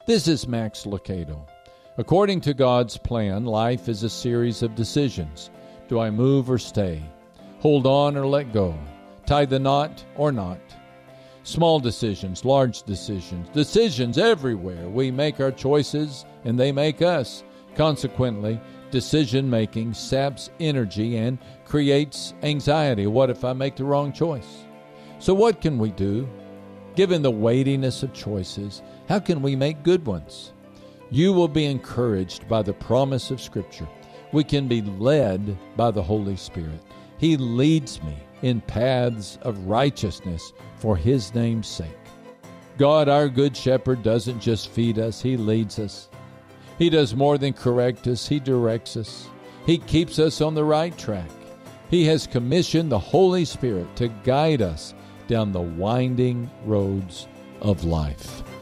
This is Max Lucado. According to God's plan, life is a series of decisions. Do I move or stay? Hold on or let go? Tie the knot or not? Small decisions, large decisions, decisions everywhere. We make our choices and they make us. Consequently, decision-making saps energy and creates anxiety. What if I make the wrong choice? So what can we do? Given the weightiness of choices, how can we make good ones? You will be encouraged by the promise of Scripture. We can be led by the Holy Spirit. He leads me in paths of righteousness for His name's sake. God, our good shepherd, doesn't just feed us, He leads us. He does more than correct us, He directs us. He keeps us on the right track. He has commissioned the Holy Spirit to guide us down the winding roads of life.